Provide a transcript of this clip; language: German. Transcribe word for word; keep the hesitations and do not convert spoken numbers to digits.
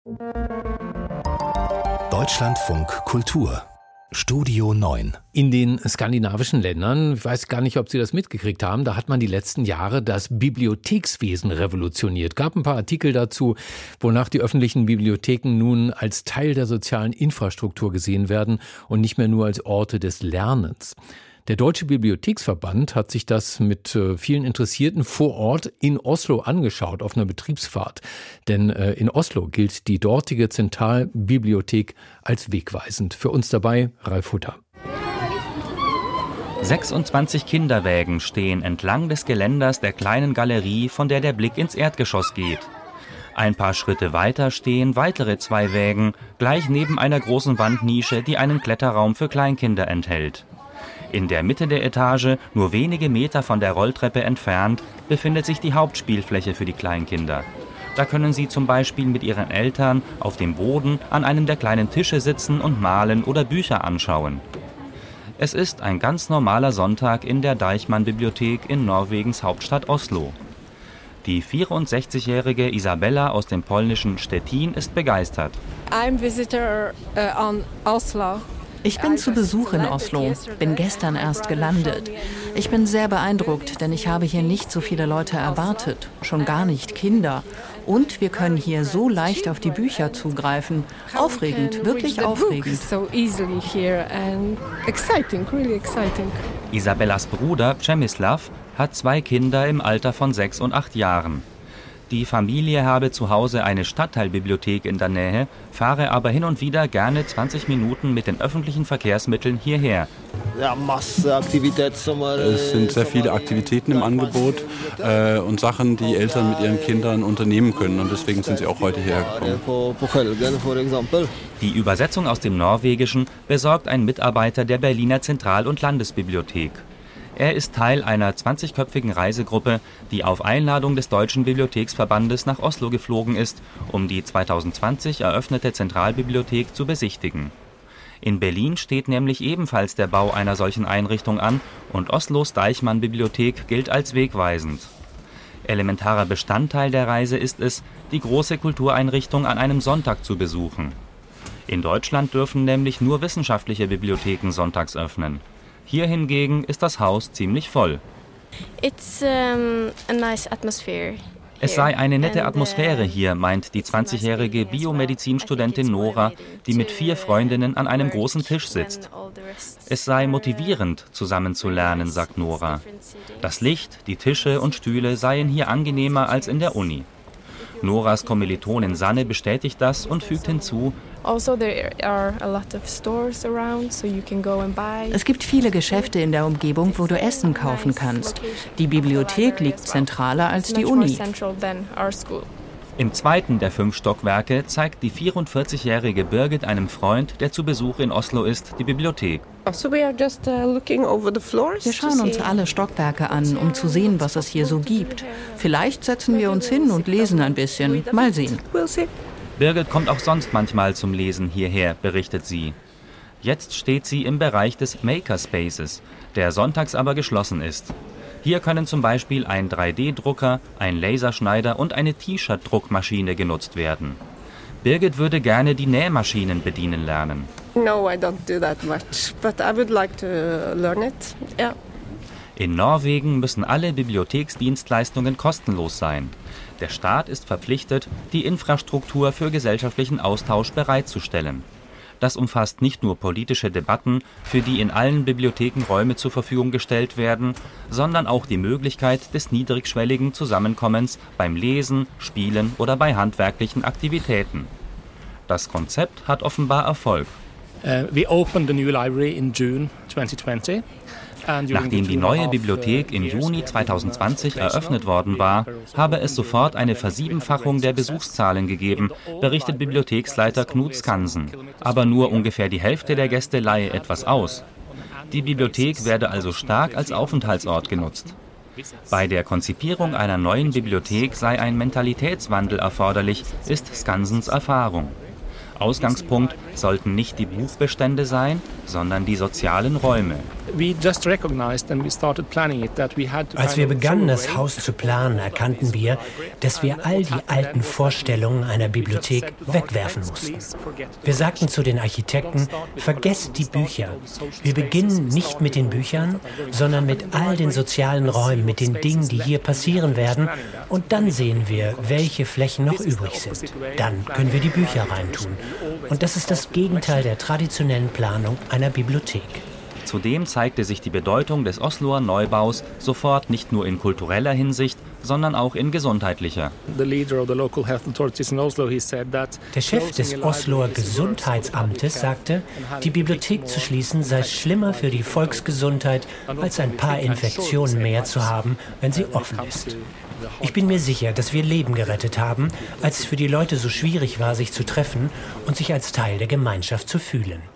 Deutschlandfunk Kultur Studio neun. In den skandinavischen Ländern, ich weiß gar nicht, ob Sie das mitgekriegt haben, da hat man die letzten Jahre das Bibliothekswesen revolutioniert. Gab ein paar Artikel dazu, wonach die öffentlichen Bibliotheken nun als Teil der sozialen Infrastruktur gesehen werden und nicht mehr nur als Orte des Lernens. Der Deutsche Bibliotheksverband hat sich das mit vielen Interessierten vor Ort in Oslo angeschaut, auf einer Betriebsfahrt. Denn in Oslo gilt die dortige Zentralbibliothek als wegweisend. Für uns dabei Ralf Hutter. sechsundzwanzig Kinderwägen stehen entlang des Geländers der kleinen Galerie, von der der Blick ins Erdgeschoss geht. Ein paar Schritte weiter stehen weitere zwei Wägen, gleich neben einer großen Wandnische, die einen Kletterraum für Kleinkinder enthält. In der Mitte der Etage, nur wenige Meter von der Rolltreppe entfernt, befindet sich die Hauptspielfläche für die Kleinkinder. Da können sie zum Beispiel mit ihren Eltern auf dem Boden an einem der kleinen Tische sitzen und malen oder Bücher anschauen. Es ist ein ganz normaler Sonntag in der Deichman-Bibliothek in Norwegens Hauptstadt Oslo. Die vierundsechzigjährige Isabella aus dem polnischen Stettin ist begeistert. I'm visitor uh, on Oslo. Ich bin zu Besuch in Oslo, bin gestern erst gelandet. Ich bin sehr beeindruckt, denn ich habe hier nicht so viele Leute erwartet, schon gar nicht Kinder. Und wir können hier so leicht auf die Bücher zugreifen. Aufregend, wirklich aufregend. Isabellas Bruder Przemysław hat zwei Kinder im Alter von sechs und acht Jahren. Die Familie habe zu Hause eine Stadtteilbibliothek in der Nähe, fahre aber hin und wieder gerne zwanzig Minuten mit den öffentlichen Verkehrsmitteln hierher. Es sind sehr viele Aktivitäten im Angebot äh, und Sachen, die Eltern mit ihren Kindern unternehmen können. Und deswegen sind sie auch heute hergekommen. Die Übersetzung aus dem Norwegischen besorgt ein Mitarbeiter der Berliner Zentral- und Landesbibliothek. Er ist Teil einer zwanzigköpfigen Reisegruppe, die auf Einladung des Deutschen Bibliotheksverbandes nach Oslo geflogen ist, um die zweitausendzwanzig eröffnete Zentralbibliothek zu besichtigen. In Berlin steht nämlich ebenfalls der Bau einer solchen Einrichtung an und Oslos Deichman-Bibliothek gilt als wegweisend. Elementarer Bestandteil der Reise ist es, die große Kultureinrichtung an einem Sonntag zu besuchen. In Deutschland dürfen nämlich nur wissenschaftliche Bibliotheken sonntags öffnen. Hier hingegen ist das Haus ziemlich voll. It's, um, a nice atmosphere. Es sei eine nette Atmosphäre hier, meint die zwanzigjährige Biomedizinstudentin Nora, die mit vier Freundinnen an einem großen Tisch sitzt. Es sei motivierend, zusammen zu lernen, sagt Nora. Das Licht, die Tische und Stühle seien hier angenehmer als in der Uni. Noras Kommilitonin Sanne bestätigt das und fügt hinzu: Es gibt viele Geschäfte in der Umgebung, wo du Essen kaufen kannst. Die Bibliothek liegt zentraler als die Uni. Im zweiten der fünf Stockwerke zeigt die vierundvierzigjährige Birgit einem Freund, der zu Besuch in Oslo ist, die Bibliothek. Wir schauen uns alle Stockwerke an, um zu sehen, was es hier so gibt. Vielleicht setzen wir uns hin und lesen ein bisschen. Mal sehen. Birgit kommt auch sonst manchmal zum Lesen hierher, berichtet sie. Jetzt steht sie im Bereich des Makerspaces, der sonntags aber geschlossen ist. Hier können zum Beispiel ein drei D Drucker, ein Laserschneider und eine T-Shirt-Druckmaschine genutzt werden. Birgit würde gerne die Nähmaschinen bedienen lernen. No, I don't do that much, but I would like to learn it. Yeah. In Norwegen müssen alle Bibliotheksdienstleistungen kostenlos sein. Der Staat ist verpflichtet, die Infrastruktur für gesellschaftlichen Austausch bereitzustellen. Das umfasst nicht nur politische Debatten, für die in allen Bibliotheken Räume zur Verfügung gestellt werden, sondern auch die Möglichkeit des niedrigschwelligen Zusammenkommens beim Lesen, Spielen oder bei handwerklichen Aktivitäten. Das Konzept hat offenbar Erfolg. Uh, we opened the new library in June twenty twenty. Nachdem die neue Bibliothek im Juni zweitausendzwanzig eröffnet worden war, habe es sofort eine Versiebenfachung der Besuchszahlen gegeben, berichtet Bibliotheksleiter Knut Skansen. Aber nur ungefähr die Hälfte der Gäste leihe etwas aus. Die Bibliothek werde also stark als Aufenthaltsort genutzt. Bei der Konzipierung einer neuen Bibliothek sei ein Mentalitätswandel erforderlich, ist Skansens Erfahrung. Ausgangspunkt sollten nicht die Buchbestände sein, sondern die sozialen Räume. Als wir begannen, das Haus zu planen, erkannten wir, dass wir all die alten Vorstellungen einer Bibliothek wegwerfen mussten. Wir sagten zu den Architekten, vergesst die Bücher. Wir beginnen nicht mit den Büchern, sondern mit all den sozialen Räumen, mit den Dingen, die hier passieren werden. Und dann sehen wir, welche Flächen noch übrig sind. Dann können wir die Bücher reintun. Und das ist das Gegenteil der traditionellen Planung einer Bibliothek. Zudem zeigte sich die Bedeutung des Osloer Neubaus sofort nicht nur in kultureller Hinsicht, sondern auch in gesundheitlicher. Der Chef des Osloer Gesundheitsamtes sagte, die Bibliothek zu schließen sei schlimmer für die Volksgesundheit, als ein paar Infektionen mehr zu haben, wenn sie offen ist. Ich bin mir sicher, dass wir Leben gerettet haben, als es für die Leute so schwierig war, sich zu treffen und sich als Teil der Gemeinschaft zu fühlen.